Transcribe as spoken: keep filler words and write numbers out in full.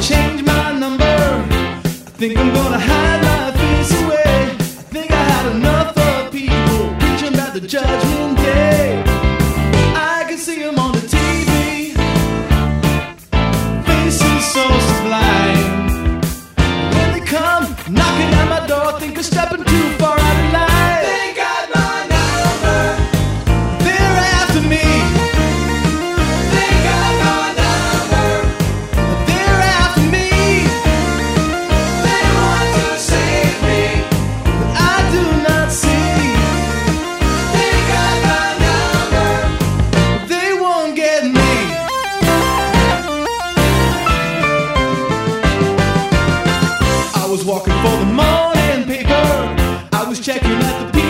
change my number. I think I'm gonna hide my face away. I think I had enough of people preaching about the judgment day. I can see them on the T V, faces so sublime. When they come knocking at my door, I think I'm stepping too far out of line. They got my number. They're after me. They got my number. They're after me. They want to save me, but I do not see. They got my number. They won't get me. I was walking for the morning paper. I was checking out the